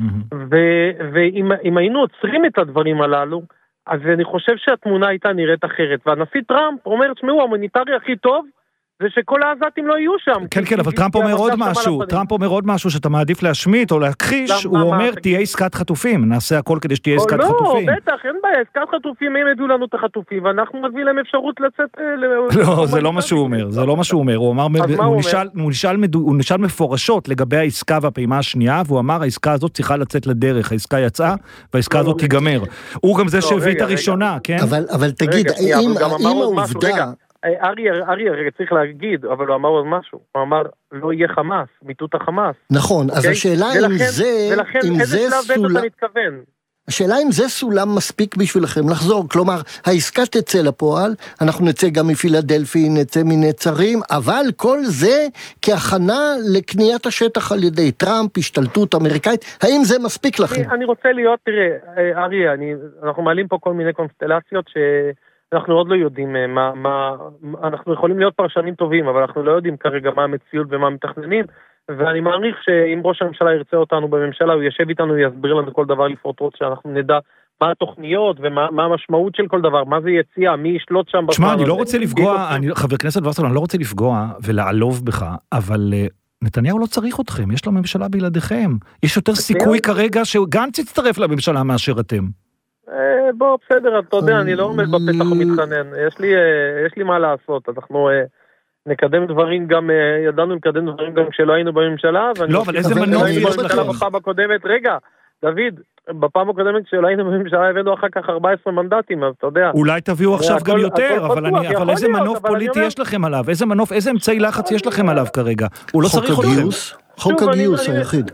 ואם היינו עוצרים את הדברים הללו, אז אני חושב שהתמונה הייתה נראית אחרת, והנשיא טראמפ אומר, תשמעו, ההומניטרי הכי טוב, זה שכל העזתים לא יהיו שם. כן, אבל טראמפ אומר עוד משהו, שאתה מעדיף להשמיט או להכחיש, הוא אומר, תהיה עסקת חטופים, נעשה הכל כדי שתהיה עסקת חטופים. לא, בטח, אין בעיה, עסקת חטופים, הם ידעו לנו את החטופים, ואנחנו נביא להם אפשרות לצאת... לא, זה לא מה שהוא אומר, הוא נשאל מפורשות לגבי העסקה והפעימה השנייה, והוא אמר, העסקה הזאת צריכה לצאת לדרך, העסקה יצאה, והעסקה הזאת תיגמר. הוא גם זה שהביא את הראשונה, כן? אבל תגיד, האם העובדה... אריה, צריך להגיד, אבל הוא אמר עוד משהו. הוא אמר, לא יהיה חמאס, מיטוט החמאס. נכון, אז השאלה אם זה... ולכן, איזה שלב בית אתה מתכוון? השאלה אם זה סולם מספיק בשבילכם לחזור, כלומר, העסקה תצא לפועל, אנחנו נצא גם מפילדלפי, נצא מנצרים, אבל כל זה כהכנה לקניית השטח על ידי טראמפ, השתלטות אמריקאית, האם זה מספיק לכם? אני רוצה להיות, תראה, אריה, אנחנו מעלים פה כל מיני קונסטלציות שאנחנו עוד לא יודעים אנחנו יכולים להיות פרשנים טובים, אבל אנחנו לא יודעים כרגע מה המציאות ומה מתכננים, ואני מעריך שאם ראש הממשלה ירצה אותנו בממשלה, הוא ישב איתנו, הוא יסביר לנו כל דבר לפרוטרוט, שאנחנו נדע מה התוכניות ומה המשמעות של כל דבר, מה זה יציאה, מי ישלוט שם. תשמע, אני לא רוצה לפגוע, חבר כנסת ורסלון, אני לא רוצה לפגוע ולעלוב בך, אבל נתניהו לא צריך אתכם, יש לו ממשלה בלעדיכם. יש יותר סיכוי כרגע שגנץ יצטרף לממשלה מאשר אתם. בוא, בסדר, אתה יודע, אני לא עומד בפתח ומתחנן, יש לי מה לעשות, אנחנו נקדם דברים גם, ידענו לקדם דברים גם כשלא היינו בממשלה, לא, אבל איזה מנוף יש לכם? בפעם הקודמת, רגע, דוד, בפעם הקודמת כשלא היינו בממשלה הבאנו אחר כך 14 מנדטים, אז אתה יודע. אולי תביאו עכשיו גם יותר, אבל איזה מנוף פוליטי יש לכם עליו? איזה אמצעי לחץ יש לכם עליו כרגע? הוא לא צריך אתכם. חוק הגיוס היחיד.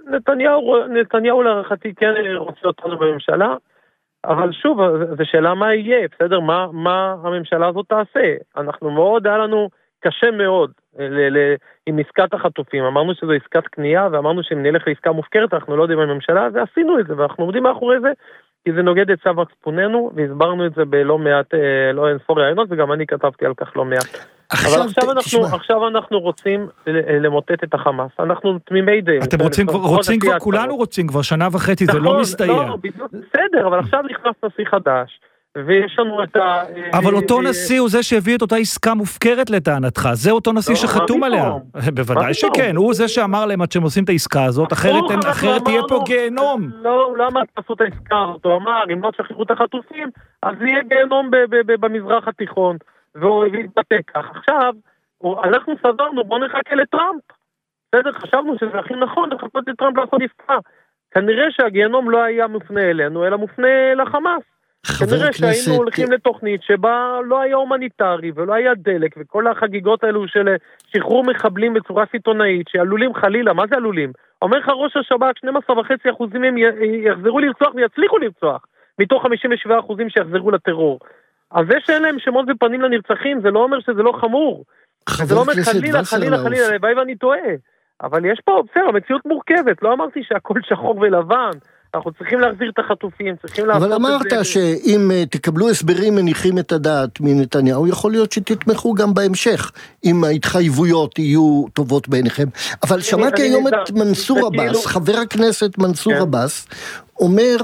נתניהו להערכתי כן רוצה אותנו בממשלה, אבל שוב, זו שאלה מה יהיה, בסדר? מה הממשלה הזאת תעשה? אנחנו מאוד, היה לנו קשה מאוד עם עסקת החטופים. אמרנו שזו עסקת קנייה, ואמרנו שאם נלך לעסקה מופקרת, אנחנו לא יודעים בממשלה, ועשינו את זה, ואנחנו עומדים מאחורי זה, כי זה נוגד את צו מצפוננו, והסברנו את זה בלא מעט, לא אין ספור רעיונות, וגם אני כתבתי על כך לא מעט. אבל עכשיו אנחנו רוצים למוטט את החמאס. אנחנו תמימי דעים. אתם רוצים כבר, כולנו רוצים כבר שנה וחצי, זה לא מסתייע. בסדר, אבל עכשיו נכנס נשיא חדש, ויש לנו את אבל אותו נשיא הוא זה שהביא את אותה עסקה מופקרת לטענתך, זה אותו נשיא שחתום עליה. בוודאי שכן, הוא זה שאמר להם עד שהם עושים את העסקה הזאת, אחרת תהיה פה גיהנום. לא, למה תעשו את העסקה הזאת? הוא אמר, אם לא תשכחו את החטופים, אז יהיה גיהנום במזרח התיכון. והוא התבטא כך. עכשיו, אנחנו סברנו, בוא נחכה לטראמפ. בסדר, חשבנו שזה הכי נכון לחכות לטראמפ לעשות עסקה. כנראה שהגיהנום לא היה מופנה אלינו, אלא מופנה לחמאס. כנראה שהיינו הולכים לתוכנית שבה לא היה הומניטרי ולא היה דלק, וכל החגיגות האלו של שחרור מחבלים בצורה סיטונאית, שעלולים חלילה, מה זה עלולים? אומר לך ראש השב"כ, 12.5% הם יחזרו לרצוח ויצליחו לרצוח, מתוך 57% שיחזרו לטרור. אז זה שאין להם שמות ופנים לנרצחים, זה לא אומר שזה לא חמור. זה לא אומר חלילה, הלוואי ואני טועה. אבל יש פה, בסדר, המציאות מורכבת, לא אמרתי שהכל שחור ולבן. אנחנו צריכים להחזיר את החטופים, אבל אמרת שאם תקבלו הסברים מניחים את הדעת מנתניהו, יכול להיות שתתמכו גם בהמשך, אם ההתחייבויות יהיו טובות בעיניכם. אבל שמעתי היום את מנסור עבאס, חבר הכנסת מנסור עבאס, אומר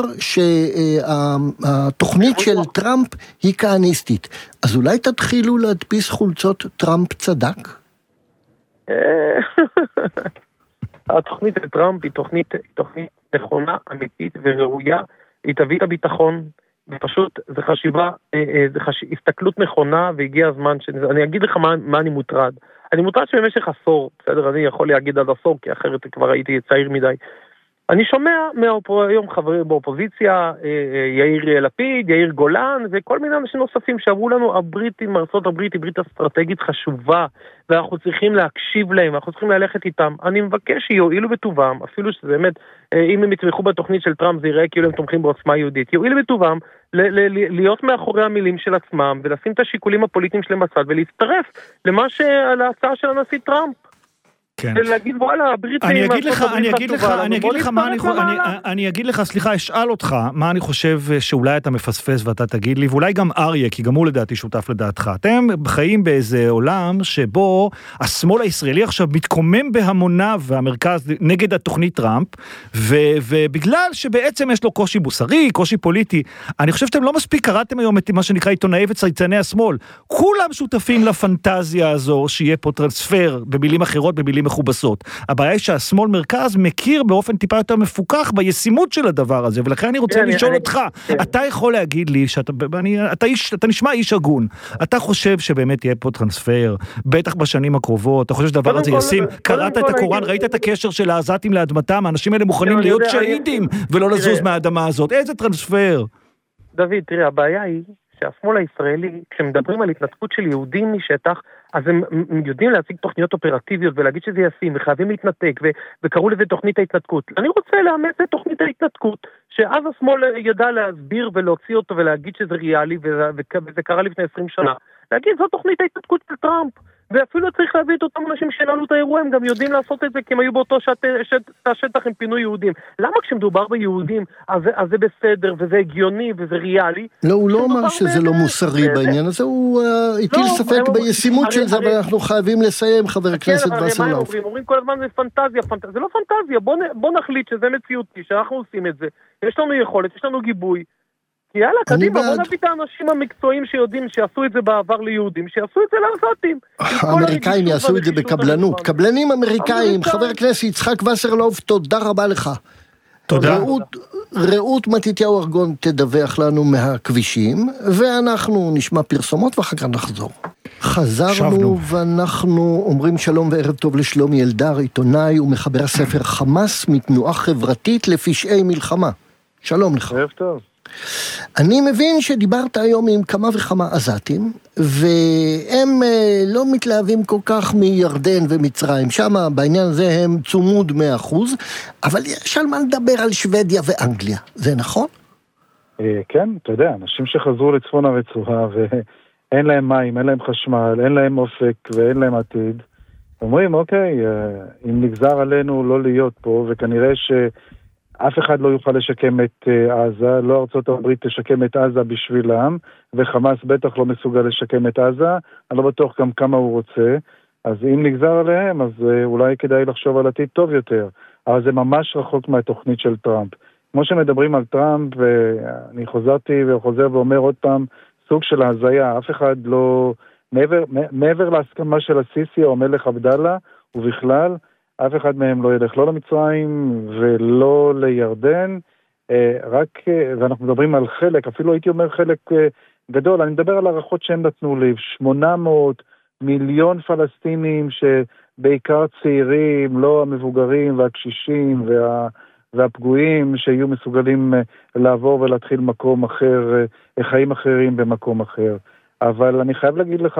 שהתוכנית של טראמפ היא כהניסטית. אז אולי תתחילו להדפיס חולצות טראמפ צדק? התוכנית של טראמפ היא תוכנית נכונה, אמיתית וראויה, היא תביא את הביטחון, ופשוט זה חשיבה, הסתכלות נכונה, והגיע הזמן, אני אגיד לך מה אני מוטרד. אני מוטרד שבמשך עשור, בסדר, אני יכול להגיד עד עשור, כי אחרת כבר הייתי צעיר מדי. אני שומע היום חברים באופוזיציה, יאיר לפיד, יאיר גולן, וכל מיני אנשים נוספים שאמרו לנו, הבריטים, ארצות הברית היא ברית אסטרטגית חשובה, ואנחנו צריכים להקשיב להם, אנחנו צריכים ללכת איתם. אני מבקש שיועילו בטובם, אפילו שזה באמת, אם הם יתמכו בתוכנית של טראמפ, זה יראה כאילו הם תומכים בעוצמה יהודית, יועילו בטובם להיות מאחורי המילים של עצמם, ולשים את השיקולים הפוליטיים שלהם בצד, ולהצטרף להצעה של הנשיא טראמפ. ולהגיד, וואלה, הבריטים... אני אגיד לך, סליחה, אשאל אותך, מה אני חושב שאולי אתה מפספס ואתה תגיד לי, ואולי גם אריה, כי גם הוא לדעתי שותף לדעתך. אתם חיים באיזה עולם שבו השמאל הישראלי עכשיו מתקומם בהמוניו והמרכז נגד התוכנית טראמפ, ובגלל שבעצם יש לו קושי מוסרי, קושי פוליטי, אני חושב שאתם לא מספיק קראתם היום את מה שנקרא עיתונאי וצייצני השמאל. כולם שותפים לפנטזיה הזו שיהיה פה טרנספר במילים אחרות, במילים מכובסות. הבעיה היא שהשמאל מרכז מכיר באופן טיפה יותר מפוקח בישימות של הדבר הזה, ולכן אני רוצה לשאול אותך, אתה יכול להגיד לי, אתה נשמע איש הגון, אתה חושב שבאמת יהיה פה טרנספר, בטח בשנים הקרובות, אתה חושב שדבר הזה ישים, קראת את הקוראן, ראית את הקשר של העזתים לאדמתם, האנשים האלה מוכנים להיות שהידים, ולא לזוז מהאדמה הזאת, איזה טרנספר? דוד, תראה, הבעיה היא שהשמאל הישראלי, כשמדברים על התנתקות של יהודים משטח, אז הם יודעים להציג תוכניות אופרטיביות ולהגיד שזה ישים, וחייבים להתנתק, וקראו לזה תוכנית ההתנתקות. אני רוצה לאמץ את תוכנית ההתנתקות, שאז השמאל ידע להסביר ולהוציא אותו ולהגיד שזה ריאלי, וזה קרה לפני 20 שנה. להגיד, זו תוכנית ההתנתקות של טראמפ. ואפילו צריך להביא את אותם אנשים שלנו את האירוע, הם גם יודעים לעשות את זה, כי הם היו באותו שטח עם פינוי יהודים. למה כשמדובר ביהודים, אז זה בסדר, וזה הגיוני, וזה ריאלי? לא, הוא לא אמר שזה לא מוסרי בעניין הזה, הוא הטיל ספק בישימות של זה, אבל אנחנו חייבים לסיים, חבר הכנסת וסרלאוף. אומרים כל הזמן זה פנטזיה, זה לא פנטזיה, בוא נחליט שזה מציאותי, שאנחנו עושים את זה. יש לנו יכולת, יש לנו גיבוי. יאללה, קדימה, בוא נביא את האנשים המקצועיים שיודעים שעשו את זה בעבר ליהודים, שיעשו את זה לעזתים. האמריקאים יעשו את זה בקבלנות. קבלנים אמריקאים, חבר הכנסת יצחק וסרלאוף, תודה רבה לך. תודה. רעות מתתיהו ארגון תדווח לנו מהכבישים, ואנחנו נשמע פרסומות ואחר כך נחזור. חזרנו ואנחנו אומרים שלום וערב טוב לשלומי אלדר, עיתונאי ומחבר הספר חמאס מתנועה חברתית לפשעי מלחמה. שלום לך. ערב טוב. אני מבין שדיברת היום עם כמה וכמה עזתים, והם לא מתלהבים כל כך מירדן ומצרים. שם בעניין הזה הם צומוד 100%, אבל יש על מה לדבר על שוודיה ואנגליה. זה נכון? כן, אתה יודע, אנשים שחזרו לצפון הרצועה ואין להם מים, אין להם חשמל, אין להם אופק ואין להם עתיד, אומרים, אוקיי, אם נגזר עלינו לא להיות פה, וכנראה אף אחד לא יוכל לשקם את עזה, לא ארצות הברית תשקם את עזה בשבילם, וחמאס בטח לא מסוגל לשקם את עזה, אני לא בטוח גם כמה הוא רוצה, אז אם נגזר עליהם, אז אולי כדאי לחשוב על עתיד טוב יותר, אבל זה ממש רחוק מהתוכנית של טראמפ. כמו שמדברים על טראמפ, ואני חוזרתי וחוזר ואומר עוד פעם, סוג של הזיה, אף אחד לא, מעבר להסכמה של הסיסי או מלך עבדאללה, ובכלל, אף אחד מהם לא ילך לא למצרים ולא לירדן, ואנחנו מדברים על חלק, אפילו הייתי אומר חלק גדול, אני מדבר על הערכות שהם נתנו לי, 800 מיליון פלסטינים שבעיקר צעירים, לא המבוגרים והקשישים והפגועים שיהיו מסוגלים לעבור ולהתחיל מקום אחר, חיים אחרים במקום אחר. אבל אני חייב להגיד לך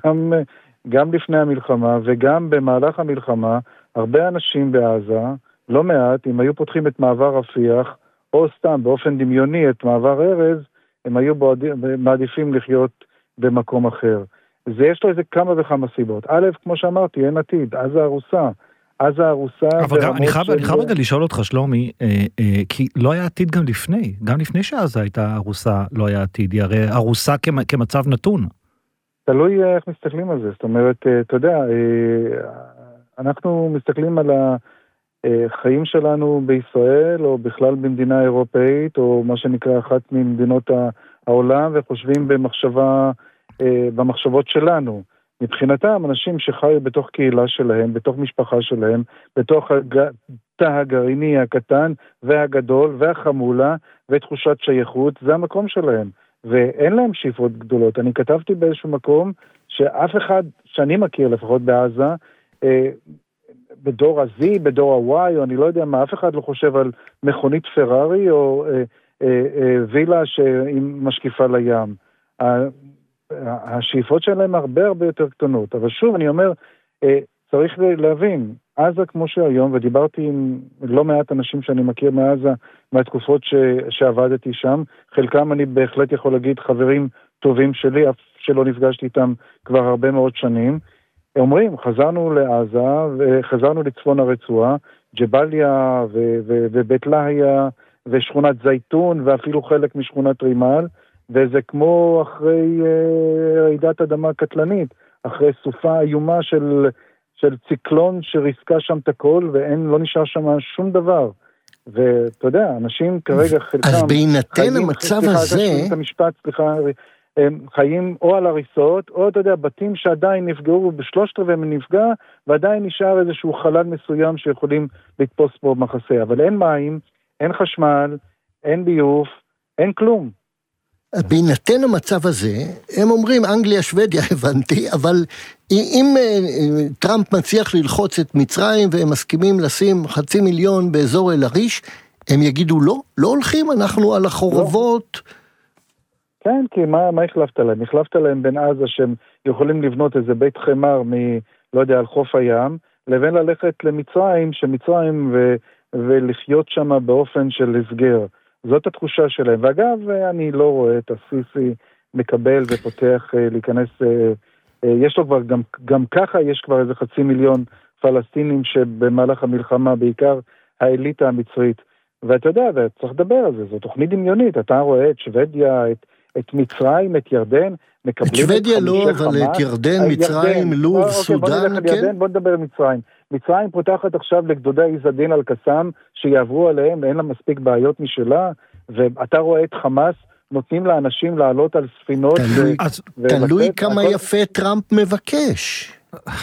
שגם לפני המלחמה וגם במהלך המלחמה, הרבה אנשים בעזה, לא מעט, אם היו פותחים את מעבר רפיח, או סתם באופן דמיוני את מעבר ארז, הם היו מעדיפים לחיות במקום אחר. זה יש לו איזה כמה וכמה סיבות. א', כמו שאמרתי, אין עתיד, עזה הרוסה. עזה הרוסה... אבל אני חייב רגע לשאול אותך, שלומי, כי לא היה עתיד גם לפני שעזה הייתה הרוסה, לא היה עתיד, היא הרי הרוסה כמצב נתון. תלוי איך מסתכלים על זה, זאת אומרת, אתה יודע, אנחנו מסתכלים על החיים שלנו בישראל, או בכלל במדינה אירופאית, או מה שנקרא אחת ממדינות העולם, וחושבים במחשבות שלנו. מבחינתם, אנשים שחיו בתוך קהילה שלהם, בתוך משפחה שלהם, בתוך התא הגרעיני הקטן והגדול והחמולה, ותחושת שייכות, זה המקום שלהם. ואין להם שאיפות גדולות. אני כתבתי באיזשהו מקום שאף אחד, שאני מכיר לפחות בעזה, בדור ה-Z, בדור ה-Y, או אני לא יודע מה, אף אחד לא חושב על מכונית פרארי או וילה שמשקיפה לים. השאיפות שלהם הרבה הרבה יותר קטנות. אבל שוב, אני אומר, צריך להבין, עזה כמו שהיום, ודיברתי עם לא מעט אנשים שאני מכיר מעזה, מהתקופות שעבדתי שם, חלקם אני בהחלט יכול להגיד חברים טובים שלי, אף שלא נפגשתי איתם כבר הרבה מאוד שנים, אומרים, חזרנו לעזה וחזרנו לצפון הרצועה, ג'בליה ובית לחיה ושכונת זייתון ואפילו חלק משכונת רימל, וזה כמו אחרי רעידת אדמה קטלנית, אחרי סופה איומה של ציקלון שריסקה שם את הכל, לא נשאר שם שום דבר. ואתה יודע, אנשים כרגע חלקם... אז בהינתן המצב הזה... הם חיים או על הריסות, או אתה יודע, בתים שעדיין נפגעו בשלושת רבעי נפגע, ועדיין נשאר איזשהו חלל מסוים שיכולים לתפוס פה מחסה. אבל אין מים, אין חשמל, אין ביוב, אין כלום. בהינתן המצב הזה, הם אומרים, אנגליה, שוודיה, הבנתי, אבל אם טראמפ מצליח ללחוץ את מצרים, והם מסכימים לשים 500,000 באזור אל-עריש, הם יגידו לא הולכים, אנחנו על החורבות... כן, כי מה החלפת להם? החלפת להם בין עזה שהם יכולים לבנות איזה בית חמר לא יודע, על חוף הים, לבין ללכת למצרים, שמצרים ולחיות שם באופן של הסגר. זאת התחושה שלהם. ואגב, אני לא רואה את הסיסי מקבל ופותח להיכנס, יש לו כבר, גם ככה יש כבר איזה 500,000 פלסטינים שבמהלך המלחמה, בעיקר האליטה המצרית. ואתה יודע, צריך לדבר על זה, זו תוכנית דמיונית, אתה רואה את שוודיה, את מצרים, את ירדן, את שוודיה לא, אבל את ירדן, מצרים, לוב, סודן, כן? בוא נדבר על מצרים. מצרים פותחת עכשיו לגדודי איזדין על קסאם, שיעברו עליהם, אין לה מספיק בעיות משלה, ואתה רואה את חמאס, נותנים לאנשים לעלות על ספינות. תלוי כמה יפה טראמפ מבקש.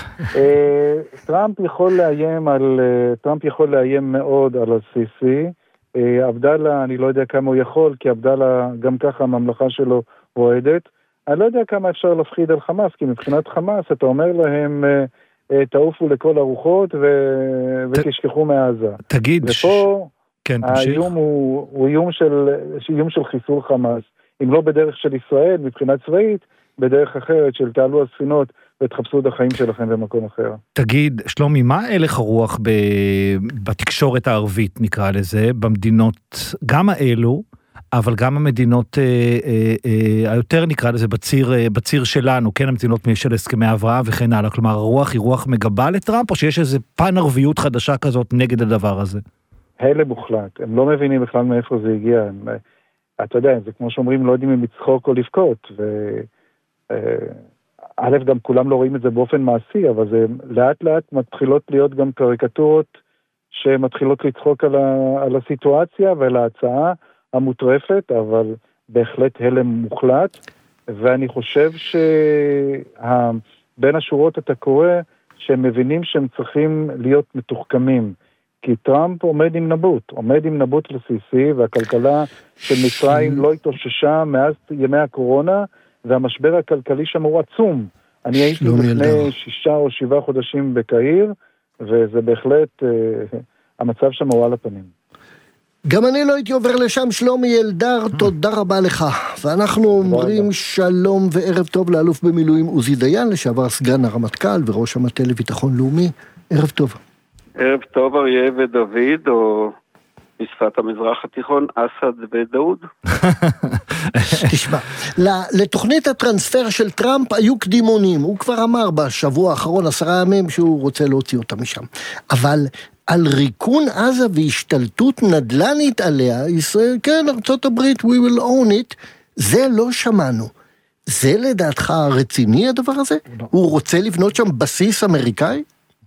טראמפ יכול לאיים מאוד על הסיסי, עבדאללה, אני לא יודע כמה הוא יכול, כי עבדאללה גם ככה הממלכה שלו רועדת. אני לא יודע כמה אפשר להפחיד על חמאס, כי מבחינת חמאס אתה אומר להם, תעופו לכל הרוחות ותשכחו מעזה. תגיד, ופה האיום הוא איום של חיסול חמאס. אם לא בדרך של ישראל, מבחינה צבאית, בדרך אחרת של תעלו הספינות ותחפשו את החיים שלכם במקום אחר. תגיד, שלומי, מה הלך הרוח בתקשורת הערבית, נקרא לזה, במדינות, גם האלו, אבל גם המדינות היותר נקרא לזה בציר שלנו, כן, המדינות של הסכמי אברהם וכן הלאה, כלומר, הרוח היא רוח מגבה לטראמפ, או שיש איזה פן ערביות חדשה כזאת נגד הדבר הזה? הלם מוחלט, הם לא מבינים בכלל מאיפה זה הגיע, אתה יודע, זה כמו שאומרים, לא יודעים אם לצחוק או לבכות, א', גם כולם לא רואים את זה באופן מעשי, אבל זה לאט לאט מתחילות להיות גם קריקטורות שמתחילות לצחוק על הסיטואציה ועל ההצעה המוטרפת, אבל בהחלט הלם מוחלט, ואני חושב שבין השורות אתה קורא שהם מבינים שהם צריכים להיות מתוחכמים, כי טראמפ עומד עם נבוט לסיסי, והכלכלה של מצרים לא התאוששה מאז ימי הקורונה, והמשבר הכלכלי שם הוא עצום. אני הייתי לפני 6 או 7 חודשים בקהיר, וזה בהחלט, המצב שם הוא על הפנים. גם אני לא הייתי עובר לשם. שלומי אלדר, תודה רבה לך. ואנחנו אומרים שלום וערב טוב לאלוף במילואים עוזי דיין, לשעבר סגן הרמטכ"ל וראש המטה לביטחון לאומי. ערב טוב. ערב טוב אריה ודוד, או בשפת המזרח התיכון, אסד ודאוד. תשמע, לתוכנית הטרנספר של טראמפ היו קדימונים, הוא כבר אמר בשבוע האחרון 10 ימים שהוא רוצה להוציא אותה משם, אבל על ריקון עזה והשתלטות נדלנית עליה, ישראל, כן, ארצות הברית, we will own it, זה לא שמענו. זה לדעתך רציני הדבר הזה? הוא רוצה לבנות שם בסיס אמריקאי?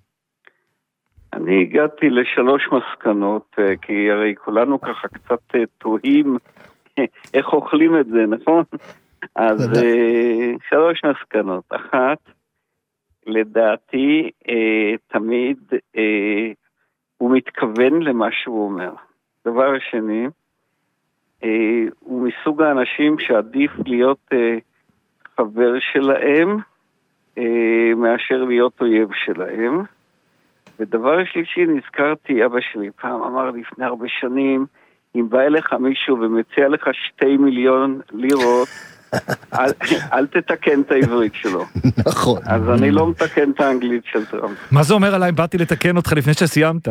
אני הגעתי ל3 מסקנות, כי הרי כולנו ככה קצת תוהים איך אוכלים את זה, נכון? אז 3 מסקנות. אחת, לדעתי, תמיד הוא מתכוון למה שהוא אומר. דבר שני, הוא מסוג האנשים שעדיף להיות חבר שלהם, מאשר להיות אויב שלהם. ודבר שלישי, נזכרתי, אבא שלי פעם אמר לפני הרבה שנים, אם בא אליך מישהו ומציע לך 2 מיליון לירות, אל תתקן את העברית שלו. נכון. אז אני לא מתקן את האנגלית של טראמפ. מה זה אומר עליי? באתי לתקן אותך לפני שסיימת.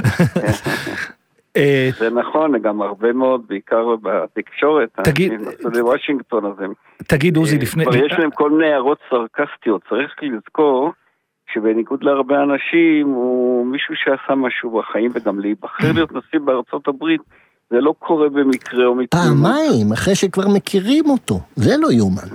זה נכון, גם הרבה מאוד, בעיקר בתקשורת, בוושינגטון הזה. תגיד, עוזי, לפני... יש להם כל מיני הערות סרקסטיות, צריך לזכור שבניגוד להרבה אנשים, הוא מישהו שעשה משהו בחיים, וגם להיבחר להיות נשיא בארצות הברית, זה לא קורה במקרה או מקרה. פעמיים, אחרי שכבר מכירים אותו, זה לא יומן.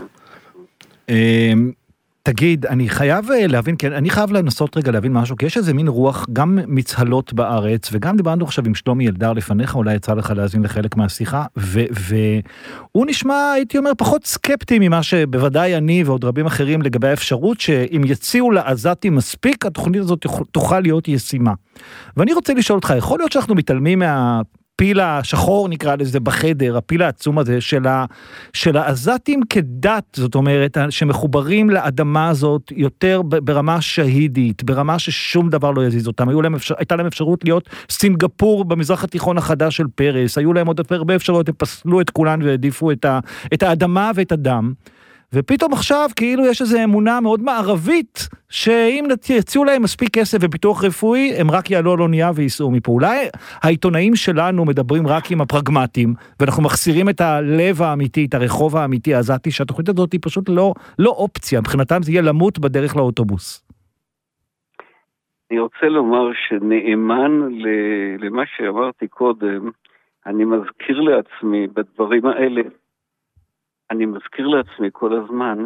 תגיד, אני חייב להבין, כן, אני חייב לנסות רגע להבין משהו, כי יש איזה מין רוח גם מצהלות בארץ, וגם דיברנו עכשיו עם שלומי אלדר לפניך, אולי יצא לך להאזין לחלק מהשיחה, והוא נשמע, הייתי אומר, פחות סקפטי ממה שבוודאי אני ועוד רבים אחרים לגבי האפשרות, שאם יציעו לעזתי מספיק, התוכנית הזאת תוכל להיות ישימה. ואני רוצה לשאול אותך, יכול להיות שאנחנו מתעלמים הפיל השחור נקרא לזה בחדר, הפיל העצום הזה של העזתים כדת, זאת אומרת, שמחוברים לאדמה הזאת יותר ברמה שהידית, ברמה ששום דבר לא יזיז אותם, הייתה להם אפשרות להיות סינגפור במזרח התיכון החדש של פרס, היו להם עוד הרבה אפשרויות, הם פסלו את כולן והעדיפו את האדמה ואת הדם, ופתאום עכשיו כאילו יש איזו אמונה מאוד מערבית, שאם יציעו להם מספיק כסף ופיתוח רפואי, הם רק יעלו על אונייה וייסעו מפה. אולי העיתונאים שלנו מדברים רק עם הפרגמטים, ואנחנו מחסירים את הלב האמיתי, את הרחוב האמיתי העזתי, שהתוכנית הזאת היא פשוט לא אופציה, מבחינתם זה יהיה למות בדרך לאוטובוס. אני רוצה לומר שנאמן למה שאמרתי קודם, אני מזכיר לעצמי בדברים האלה, אני מזכיר לעצמי כל הזמן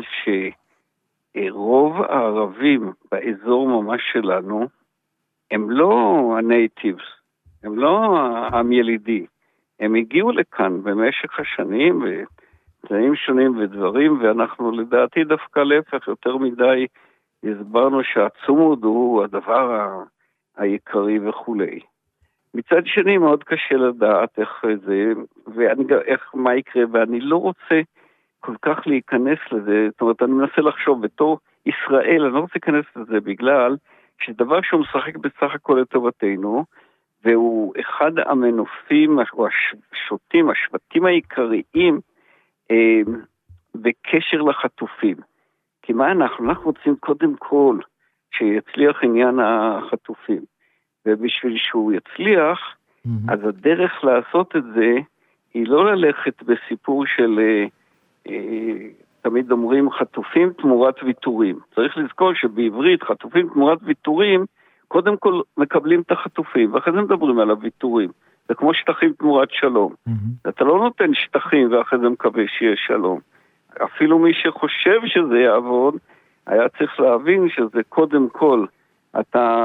שרוב הערבים באזור ממש שלנו הם לא הנייטיבס, הם לא העם ילידי, הם הגיעו לכאן במשך השנים בתנאים שונים ודברים, ואנחנו לדעתי דווקא להפך יותר מדי הסברנו שהצומוד הוא הדבר העיקרי וכולי. מצד שני מאוד קשה לדעת איך זה, מה יקרה, ואני לא רוצה כל כך להיכנס לזה, זאת אומרת, אני מנסה לחשוב, בתור ישראל, אני לא רוצה להיכנס לזה, בגלל שדבר שהוא משחק בסך הכל לטובתנו, והוא אחד המנופים, או השוטים, השבטים העיקריים, בקשר לחטופים. כי מה אנחנו רוצים קודם כל, שיצליח עניין החטופים, ובשביל שהוא יצליח, אז הדרך לעשות את זה, היא לא ללכת בסיפור של תמיד אומרים חטופים תמורת ויתורים. צריך לזכור שבעברית חטופים תמורת ויתורים, קודם כל מקבלים את החטופים, ואחרי זה מדברים על הוויתורים. זה כמו שטחים תמורת שלום. אתה לא נותן שטחים ואחרי זה מקווה שיהיה שלום. אפילו מי שחושב שזה יעבוד, היה צריך להבין שזה קודם כל, אתה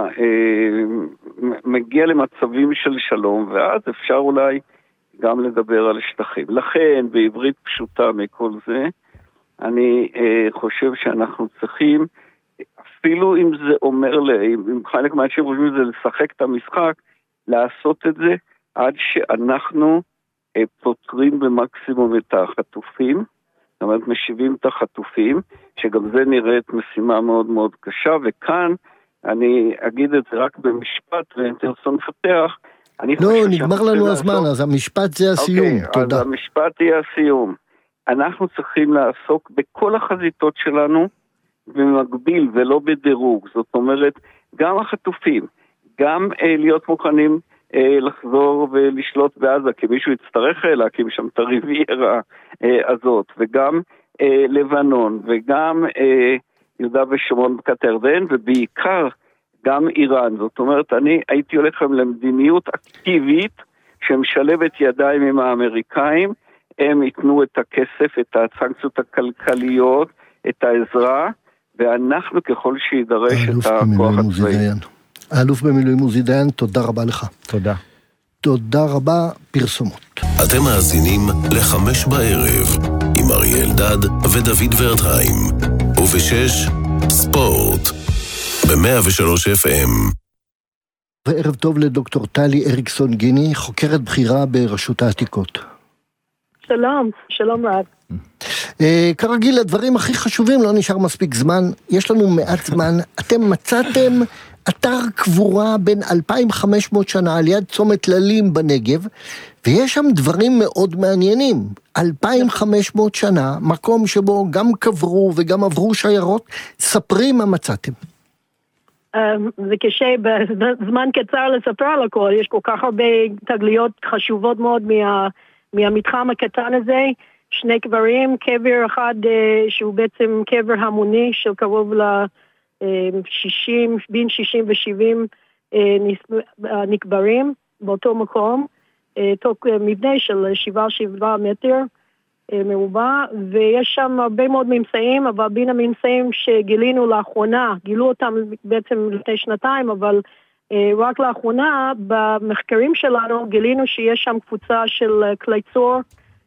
מגיע למצבים של שלום, ואז אפשר אולי גם לדבר על שטחים. לכן, בעברית פשוטה מכל זה, אני חושב שאנחנו צריכים, אפילו אם זה אומר, אם חלק מהאנשים חושבים זה לשחק את המשחק, לעשות את זה עד שאנחנו פותרים במקסימום את החטופים, זאת אומרת, משיבים את החטופים, שגם זה נראית משימה מאוד מאוד קשה, וכאן אני אגיד את זה רק במשפט, ואינטרסון פתח, לא, נגמר לנו הזמן, אז המשפט זה הסיום, תודה. אז המשפט יהיה הסיום. אנחנו צריכים לעסוק בכל החזיתות שלנו, במקביל ולא בדירוג, זאת אומרת, גם החטופים, גם להיות מוכנים לחזור ולשלוט בעזה, כי מישהו יצטרך להקים שם את הריביירה הזאת, וגם לבנון, וגם יהודה ושומרון בקעת הירדן, ובעיקר גם איראן. זאת אומרת, אני הייתי הולך למדיניות אקטיבית, שמשלבת ידיים עם האמריקאים, הם ייתנו את הכסף, את הסנקציות הכלכליות, את העזרה, ואנחנו ככל שידרש את הכוח הצבאי. האלוף במילואים עוזי דיין, תודה רבה לך. תודה. תודה רבה, פרסומות. אתם מאזינים ל5 בערב, עם אריה אלדד ודוד ורטהיים, וב6 ספורט, ב103 FM. וערב טוב לדוקטור טלי אריקסון גיני, חוקרת בחירה ברשות העתיקות. שלום, שלום רב. כרגיל, הדברים הכי חשובים, לא נשאר מספיק זמן, יש לנו מעט זמן. אתם מצאתם אתר קבורה בין 2,500 שנה על יד צומת ללים בנגב, ויש שם דברים מאוד מעניינים. 2,500 שנה, מקום שבו גם קברו וגם עברו שיירות. ספרי מה מצאתם. זה קשה בזמן קצר לספר על הכל, יש כל כך הרבה תגליות חשובות מאוד מהמתחם הקטן הזה, 2 קברים, קבר אחד שהוא בעצם קבר המוני של קרוב ל-60, בין 60 ו-70 נקברים באותו מקום, תוך מבנה של 7 מטר מרובע, ויש שם הרבה מאוד ממצאים, אבל בין הממצאים שגילינו לאחרונה, גילו אותם בעצם לפני 2 אבל רק לאחרונה במחקרים שלנו גילינו שיש שם קבוצה של כלי צור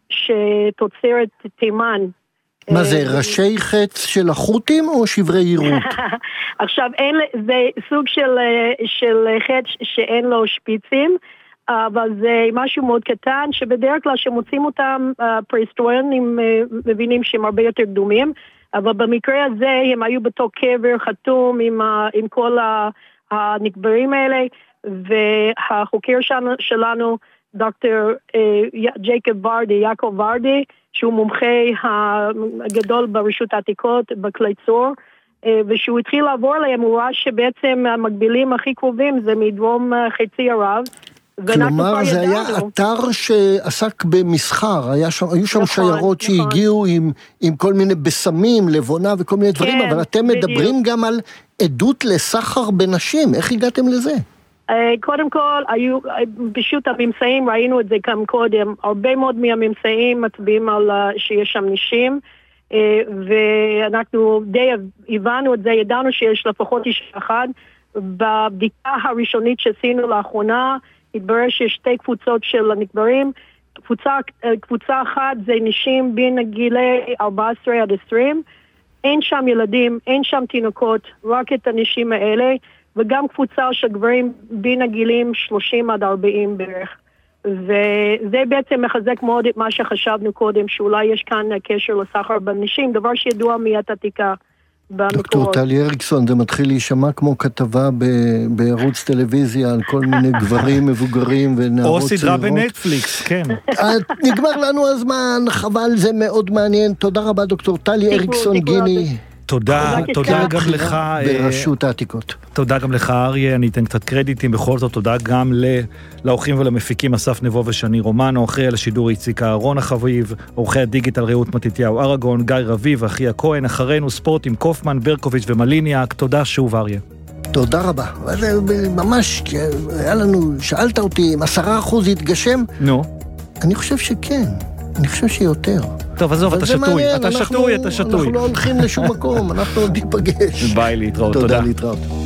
שתוצרת תימן. מה זה, ראשי חץ של החות'ים או שברי יירוט? עכשיו, זה סוג של חץ שאין לו שפיצים, אבל זה משהו מאוד קטן, שבדרך כלל שמוצאים אותם פרהיסטוריונים מבינים שהם הרבה יותר קדומים, אבל במקרה הזה הם היו בתוך קבר חתום עם כל הנקברים האלה, והחוקר שלנו, דוקטור ג'ייקוב ורדי, יעקב ורדי, שהוא מומחה הגדול ברשות העתיקות בכלי צור, ושהוא התחיל לעבור עליהם, הוא ראה שבעצם המקבילים הכי קרובים זה מדרום חצי ערב. כלומר, זה היה אתר שעסק במסחר, היו שם שיירות שהגיעו עם כל מיני בסמים, לבונה וכל מיני דברים, אבל אתם מדברים גם על עדות לסחר בנשים, איך הגעתם לזה? קודם כל, פשוט הממצאים, ראינו את זה גם קודם, הרבה מאוד מהממצאים מצביעים על שיש שם נשים, ואנחנו די הבנו את זה, ידענו שיש לפחות איש אחד. בבדיקה הראשונית שעשינו לאחרונה, התברר שיש שתי קבוצות של הנקברים, קבוצה אחת זה נשים בין גילי 14 עד 20, אין שם ילדים, אין שם תינוקות, רק את הנשים האלה, וגם קבוצה של גברים בין הגילים 30 עד 40 בערך. וזה בעצם מחזק מאוד את מה שחשבנו קודם, שאולי יש כאן קשר לסחר בנשים, דבר שידוע מיד עתיקה במקורות. דוקטור טלי אריקסון, זה מתחיל להישמע כמו כתבה בערוץ טלוויזיה על כל מיני גברים מבוגרים ונערות צעירות. או סדרה בנטפליקס, כן. נגמר לנו הזמן, חבל, זה מאוד מעניין. תודה רבה דוקטור טלי אריקסון גיני. תודה גם לך. ברשות העתיקות. תודה גם לך אריה, אני אתן קצת קרדיטים, בכל זאת תודה גם לאורחים ולמפיקים אסף נבו ושני רומנו, אחרי על השידור איציק אהרון החביב, עורכי הדיגיטל רעות מתתיהו ארגון, גיא רביב, אחיה כהן, אחרינו ספורט עם קופמן, ברקוביץ' ומליניאק, תודה שוב אריה. תודה רבה, ממש, היה לנו, שאלת אותי אם 10% יתגשם? נו. אני חושב שכן, אני חושב שיותר. טוב, עזוב, אתה שטוי. אנחנו לא הולכים לשום מקום, אנחנו עוד ניפגש. ביי, להתראות, תודה. תודה, להתראות.